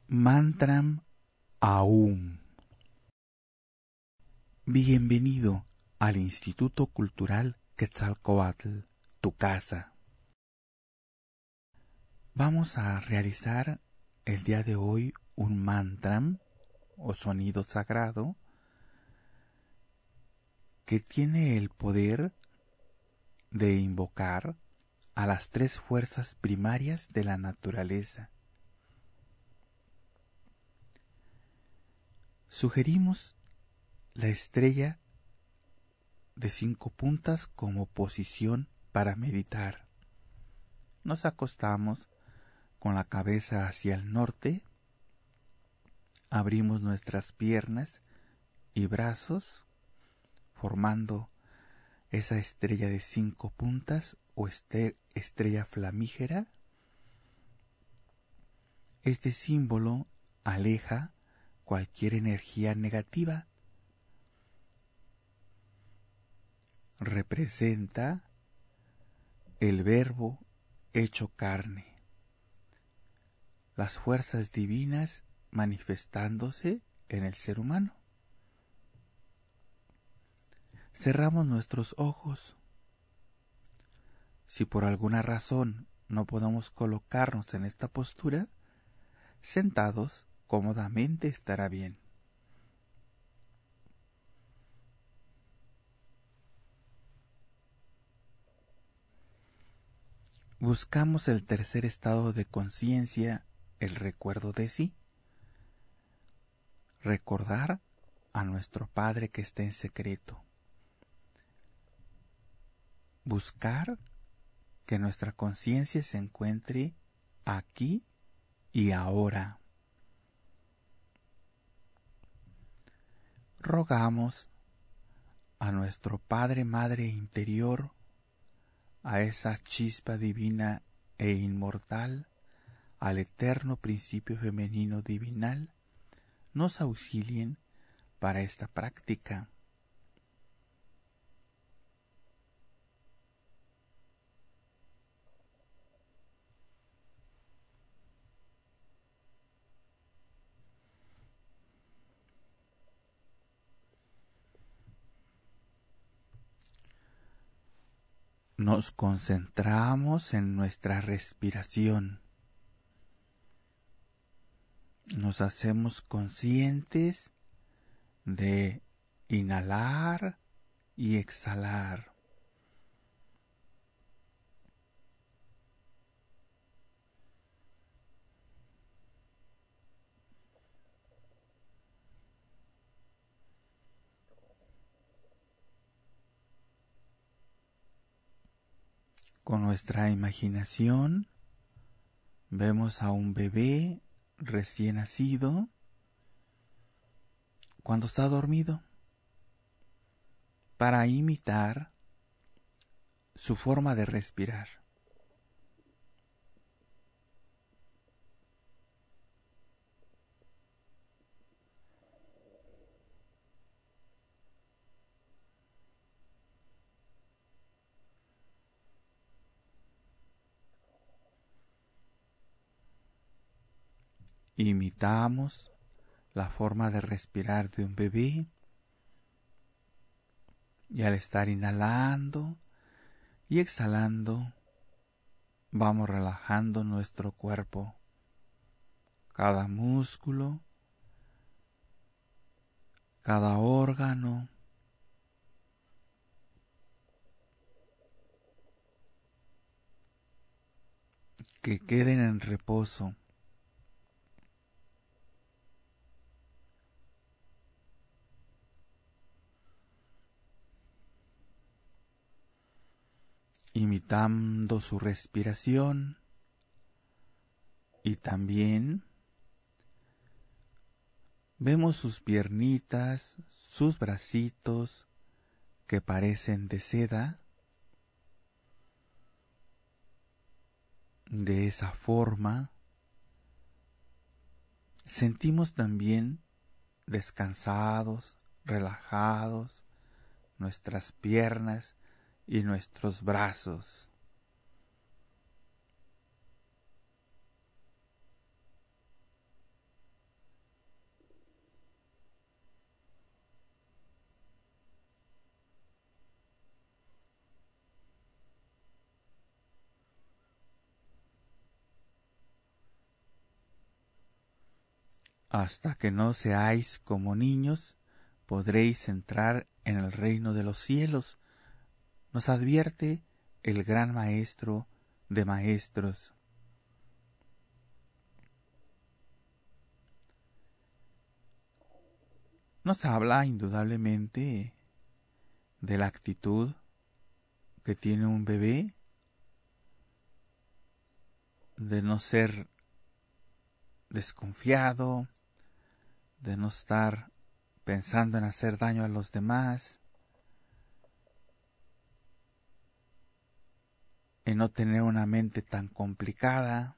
Mantram Aum. Bienvenido al Instituto Cultural Quetzalcóatl, tu casa. Vamos a realizar el día de hoy un mantram o sonido sagrado que tiene el poder de invocar a las tres fuerzas primarias de la naturaleza. Sugerimos la estrella de 5 puntas como posición para meditar. Nos acostamos con la cabeza hacia el norte, abrimos nuestras piernas y brazos formando esa estrella de 5 puntas o estrella flamígera. Este símbolo aleja cualquier energía negativa. Representa el Verbo hecho carne, las fuerzas divinas manifestándose en el ser humano. Cerramos nuestros ojos. Si por alguna razón no podemos colocarnos en esta postura, sentados cómodamente estará bien. Buscamos el tercer estado de conciencia, el recuerdo de sí. Recordar a nuestro Padre que está en secreto. Buscar que nuestra conciencia se encuentre aquí y ahora. Rogamos a nuestro Padre Madre interior, a esa chispa divina e inmortal, al eterno principio femenino divinal, nos auxilien para esta práctica. Nos concentramos en nuestra respiración. Nos hacemos conscientes de inhalar y exhalar. Con nuestra imaginación vemos a un bebé recién nacido cuando está dormido para imitar su forma de respirar. Imitamos la forma de respirar de un bebé y al estar inhalando y exhalando vamos relajando nuestro cuerpo, cada músculo, cada órgano, que queden en reposo. Imitando su respiración y también vemos sus piernitas, sus bracitos que parecen de seda. De esa forma sentimos también descansados, relajados, nuestras piernas y nuestros brazos. hasta que no seáis como niños, podréis entrar en el reino de los cielos, nos advierte el gran maestro de maestros. Nos habla indudablemente de la actitud que tiene un bebé, de no ser desconfiado, de no estar pensando en hacer daño a los demás, en no tener una mente tan complicada.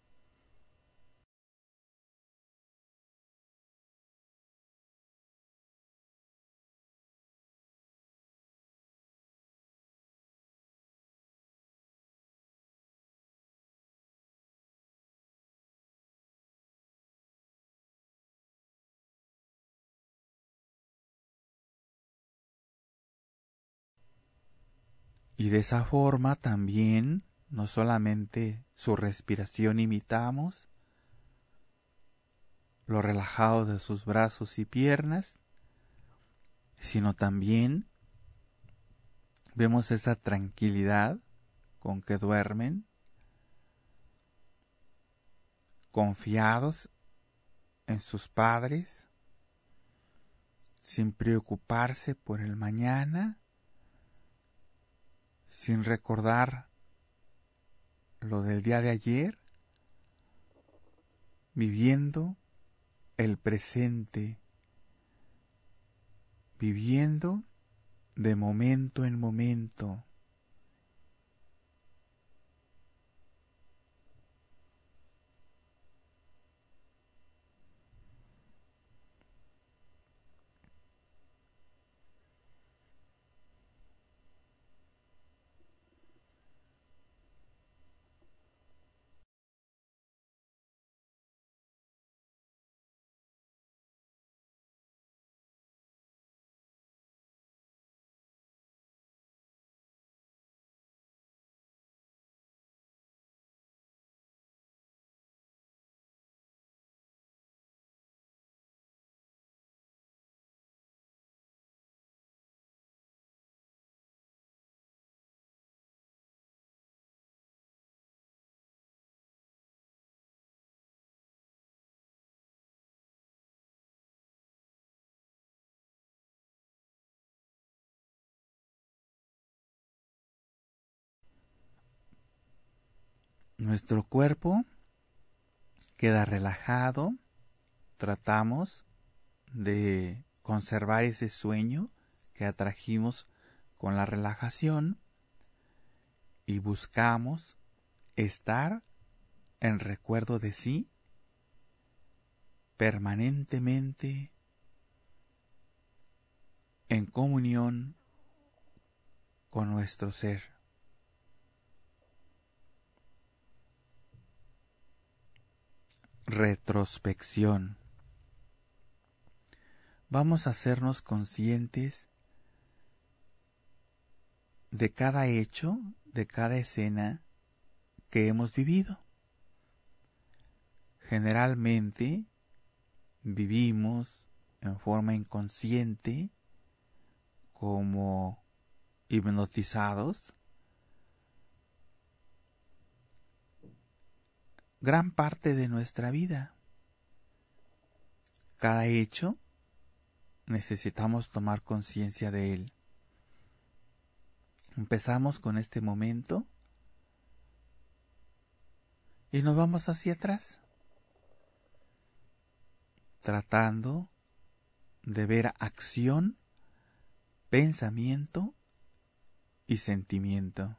Y de esa forma también no solamente su respiración imitamos, lo relajado de sus brazos y piernas, sino también vemos esa tranquilidad con que duermen, confiados en sus padres, sin preocuparse por el mañana, sin recordar lo del día de ayer, viviendo el presente, viviendo de momento en momento. Nuestro cuerpo queda relajado, tratamos de conservar ese sueño que atrajimos con la relajación y buscamos estar en recuerdo de sí permanentemente en comunión con nuestro ser. Retrospección. Vamos a hacernos conscientes de cada hecho, de cada escena que hemos vivido. Generalmente vivimos en forma inconsciente, como hipnotizados, gran parte de nuestra vida. Cada hecho necesitamos tomar conciencia de él. Empezamos con este momento y nos vamos hacia atrás, tratando de ver acción, pensamiento y sentimiento.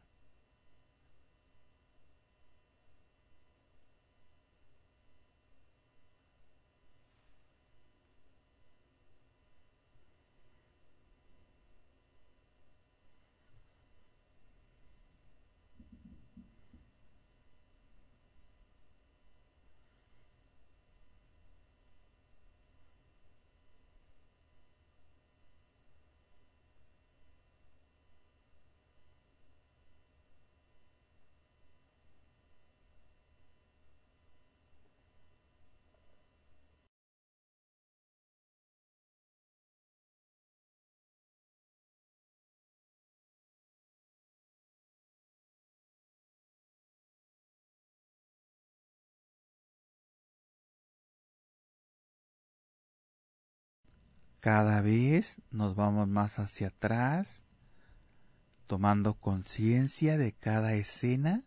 Cada vez nos vamos más hacia atrás, tomando conciencia de cada escena,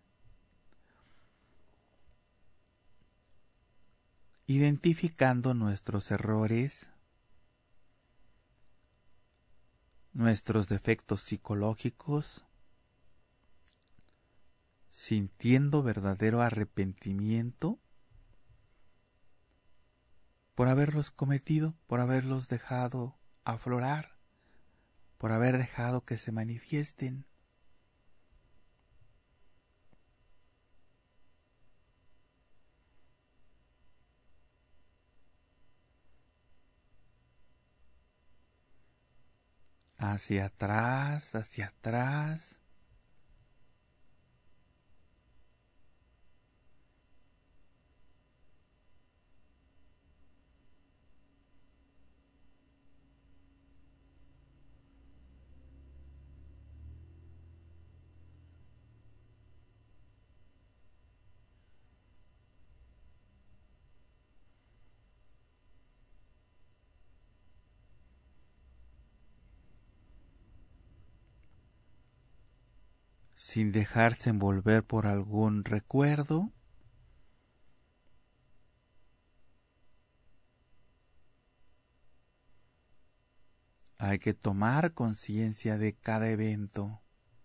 identificando nuestros errores, nuestros defectos psicológicos, sintiendo verdadero arrepentimiento por haberlos cometido, por haberlos dejado aflorar, por haber dejado que se manifiesten. Hacia atrás, hacia atrás. Sin dejarse envolver por algún recuerdo. Hay que tomar conciencia de cada evento.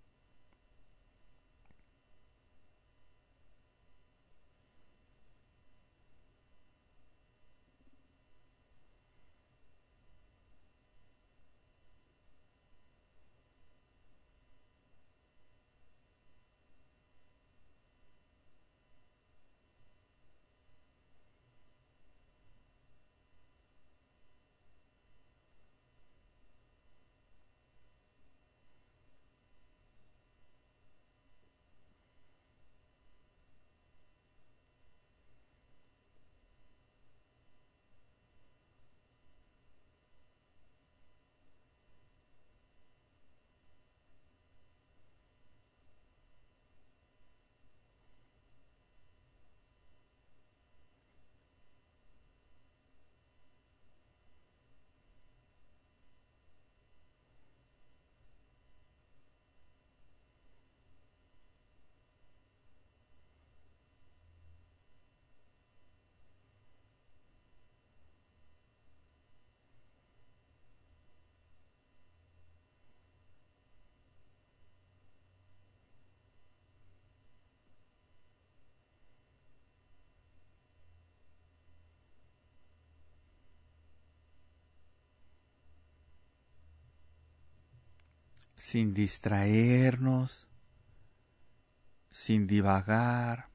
Sin distraernos, sin divagar,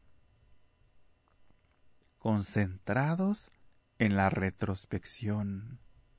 concentrados en la retrospección.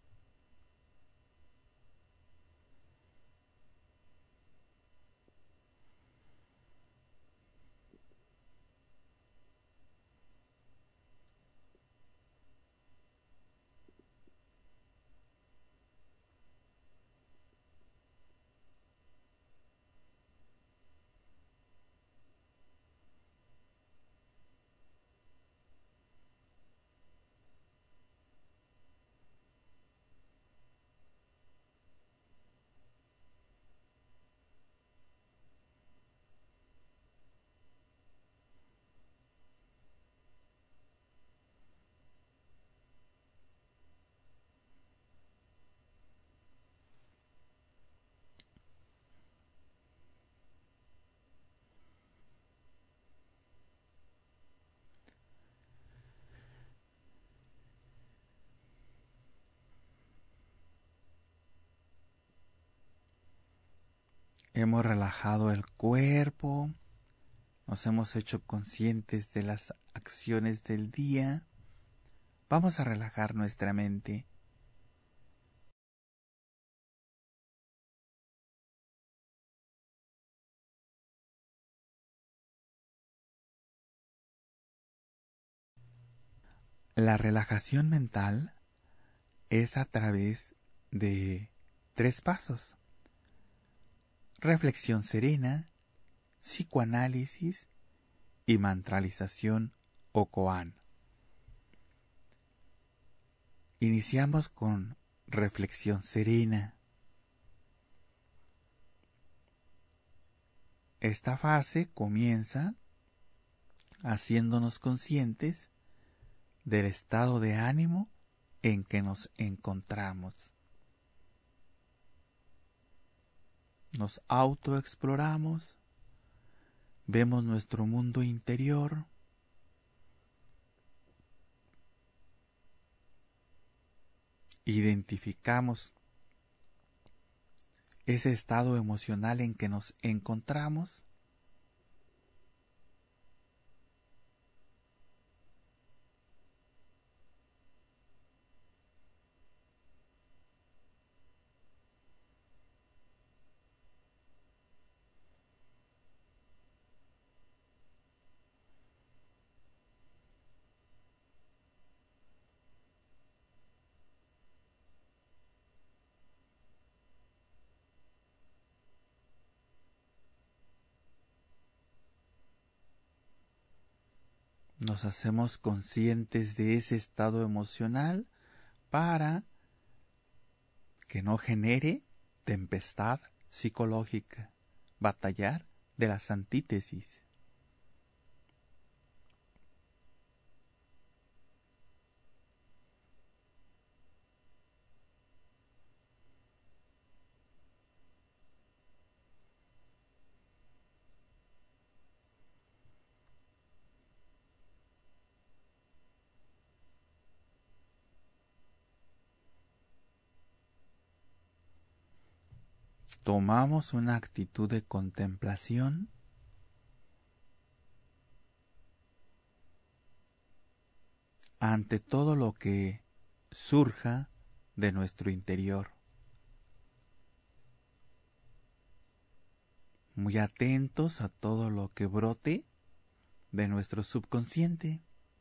Hemos relajado el cuerpo, nos hemos hecho conscientes de las acciones del día. Vamos a relajar nuestra mente. La relajación mental es a través de 3 pasos: reflexión serena, psicoanálisis y mantralización o koan. Iniciamos con reflexión serena. Esta fase comienza haciéndonos conscientes del estado de ánimo en que nos encontramos. Nos autoexploramos, vemos nuestro mundo interior, identificamos ese estado emocional en que nos encontramos nos hacemos conscientes de ese estado emocional para que no genere tempestad psicológica, batallar de las antítesis. Tomamos una actitud de contemplación ante todo lo que surja de nuestro interior. Muy atentos a todo lo que brote de nuestro subconsciente.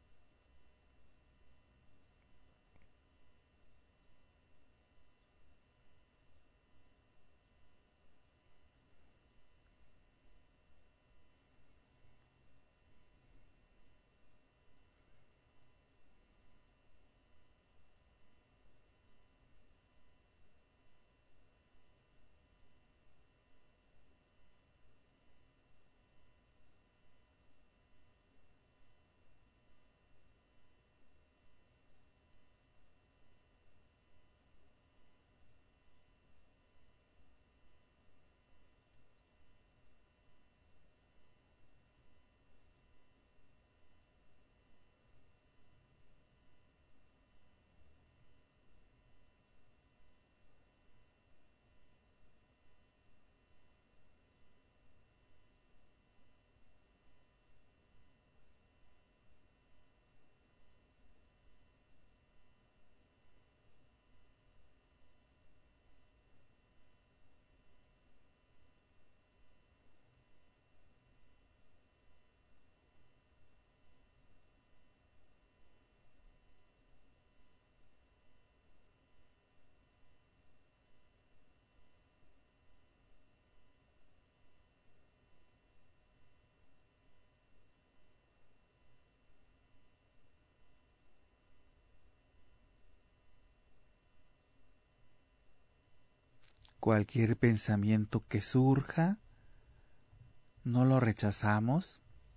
Cualquier pensamiento que surja, no lo rechazamos,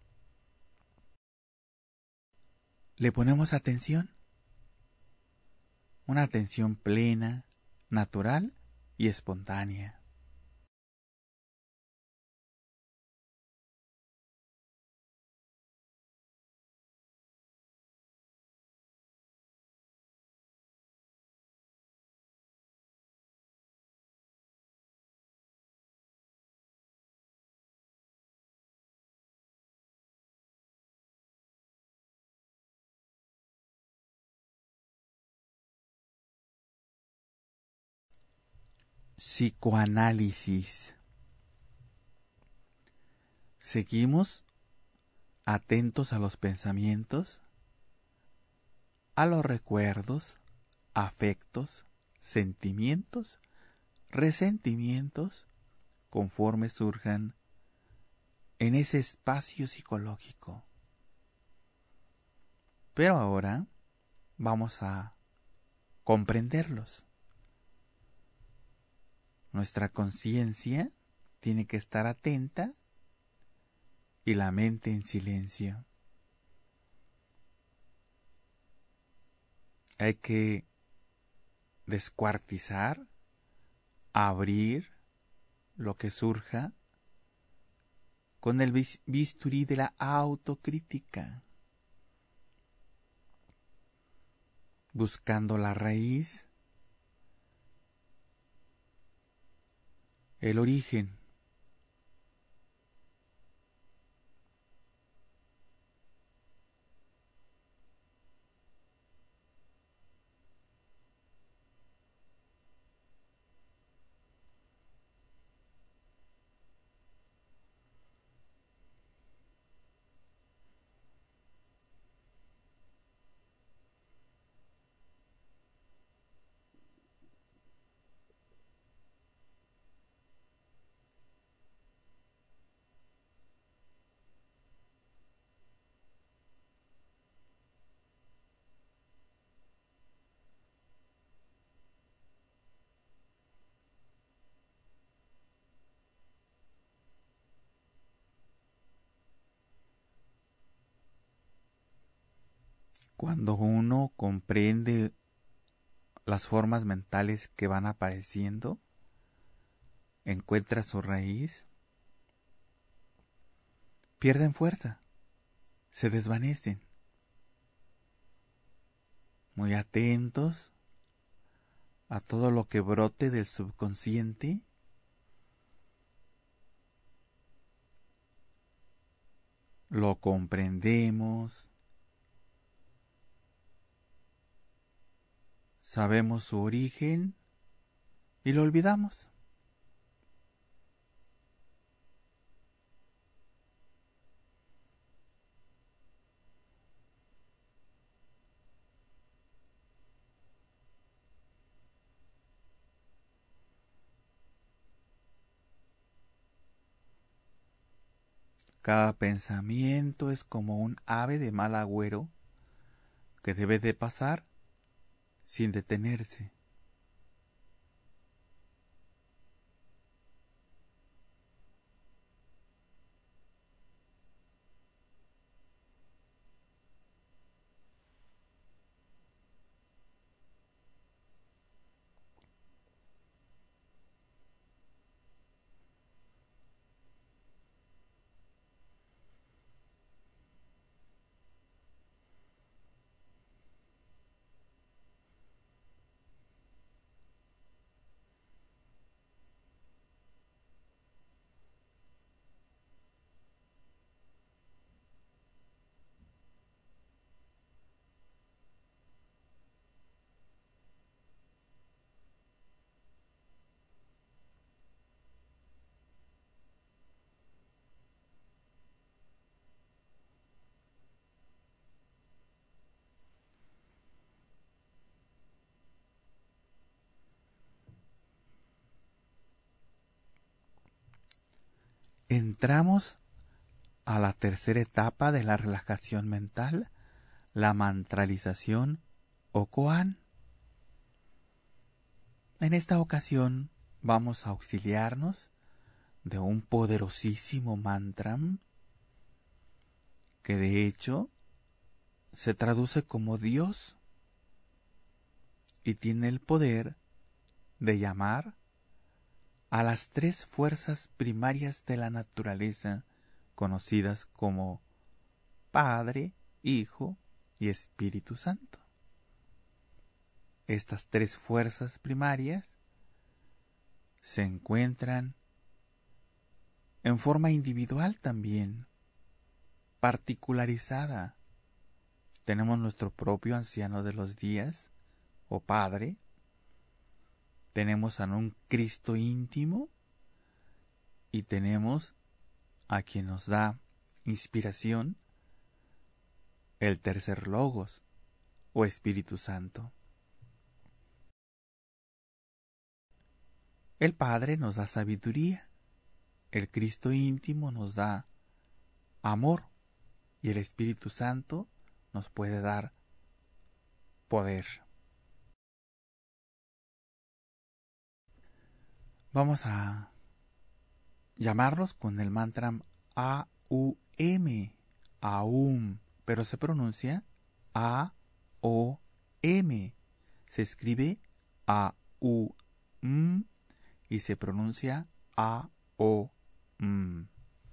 le ponemos atención, una atención plena, natural y espontánea. Psicoanálisis. Seguimos atentos a los pensamientos, a los recuerdos, afectos, sentimientos, resentimientos, conforme surjan en ese espacio psicológico. Pero ahora vamos a comprenderlos. Nuestra conciencia tiene que estar atenta y la mente en silencio. Hay que descuartizar, abrir lo que surja con el bisturí de la autocrítica, buscando la raíz, el origen. Cuando uno comprende las formas mentales que van apareciendo, encuentra su raíz, pierden fuerza, se desvanecen. Muy atentos a todo lo que brote del subconsciente, lo comprendemos, sabemos su origen y lo olvidamos. Cada pensamiento es como un ave de mal agüero que debe de pasar sin detenerse. Entramos a la tercera etapa de la relajación mental, la mantralización o koan. En esta ocasión vamos a auxiliarnos de un poderosísimo mantra que de hecho se traduce como Dios y tiene el poder de llamar a las tres fuerzas primarias de la naturaleza conocidas como Padre, Hijo y Espíritu Santo. Estas tres fuerzas primarias se encuentran en forma individual también, particularizada. Tenemos nuestro propio anciano de los días, o Padre. Tenemos a un Cristo íntimo y tenemos a quien nos da inspiración, el tercer Logos, o Espíritu Santo. El Padre nos da sabiduría, el Cristo íntimo nos da amor y el Espíritu Santo nos puede dar poder. Vamos a llamarlos con el mantra A-U-M, Aum, pero se pronuncia A-O-M. Se escribe A-U-M y se pronuncia A-O-M.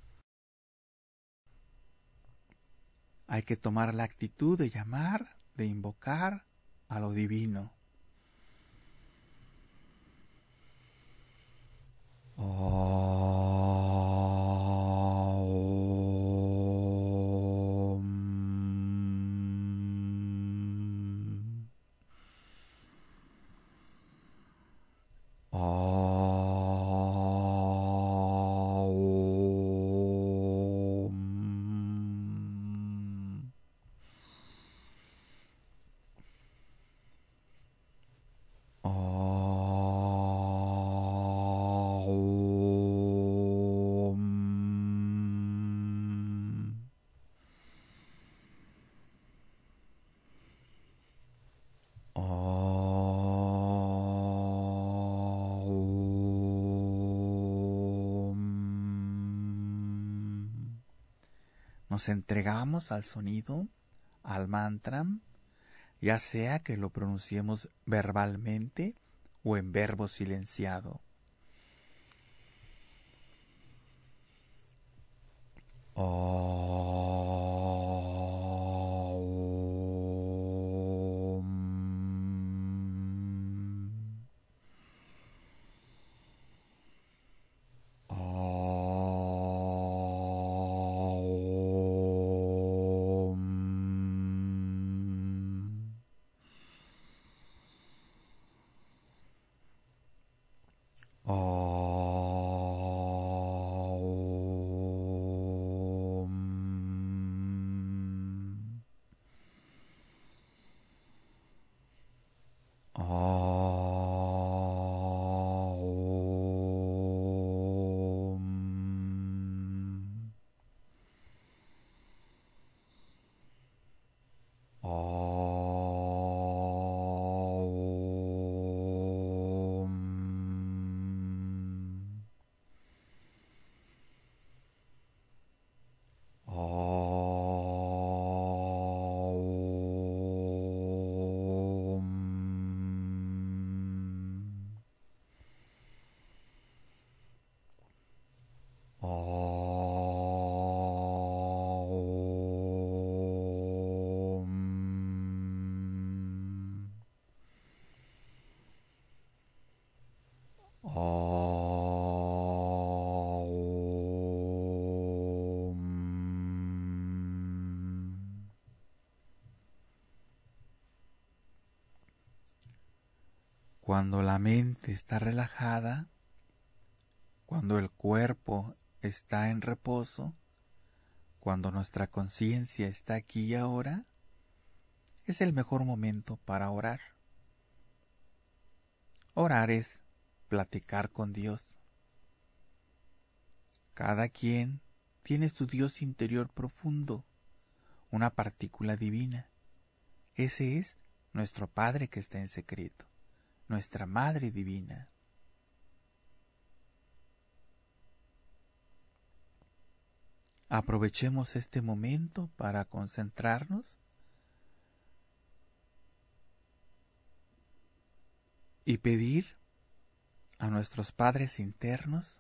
Hay que tomar la actitud de llamar, de invocar a lo divino. Nos entregamos al sonido, al mantra, ya sea que lo pronunciemos verbalmente o en verbo silenciado. Cuando la mente está relajada, cuando el cuerpo está en reposo, cuando nuestra conciencia está aquí y ahora, es el mejor momento para orar. Orar es platicar con Dios. Cada quien tiene su Dios interior profundo, una partícula divina. Ese es nuestro Padre que está en secreto, nuestra Madre divina. Aprovechemos este momento para concentrarnos y pedir a nuestros padres internos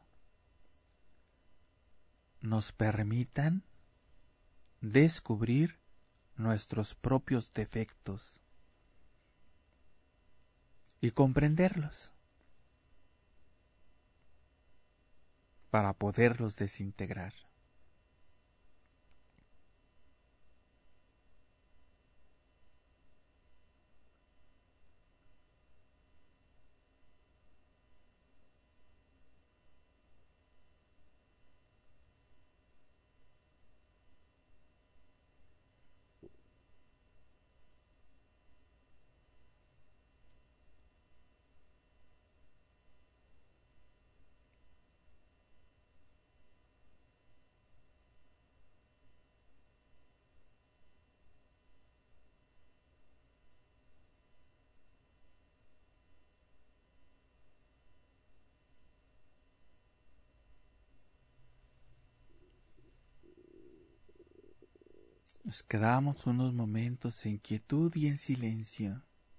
nos permitan descubrir nuestros propios defectos y comprenderlos para poderlos desintegrar. Nos quedamos unos momentos en quietud y en silencio.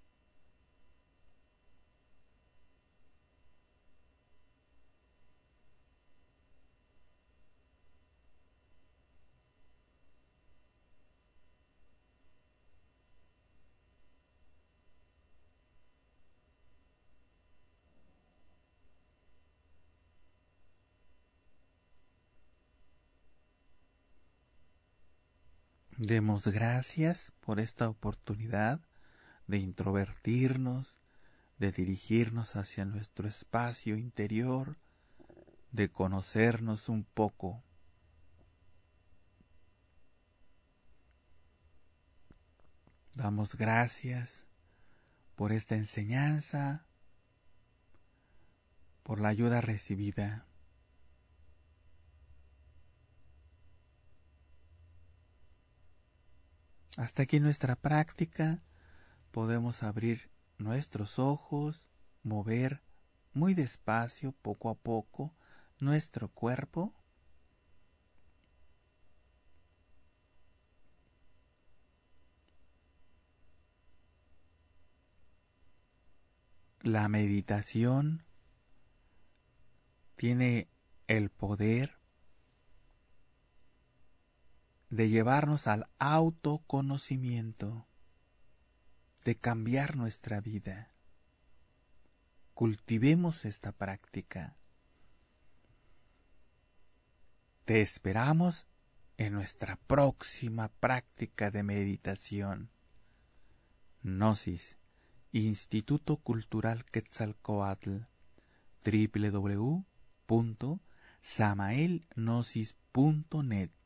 Demos gracias por esta oportunidad de introvertirnos, de dirigirnos hacia nuestro espacio interior, de conocernos un poco. Damos gracias por esta enseñanza, por la ayuda recibida. Hasta aquí nuestra práctica. Podemos abrir nuestros ojos, mover muy despacio, poco a poco, nuestro cuerpo. La meditación tiene el poder de llevarnos al autoconocimiento, de cambiar nuestra vida. Cultivemos esta práctica. Te esperamos en nuestra próxima práctica de meditación. Gnosis, Instituto Cultural Quetzalcóatl, www.samaelgnosis.net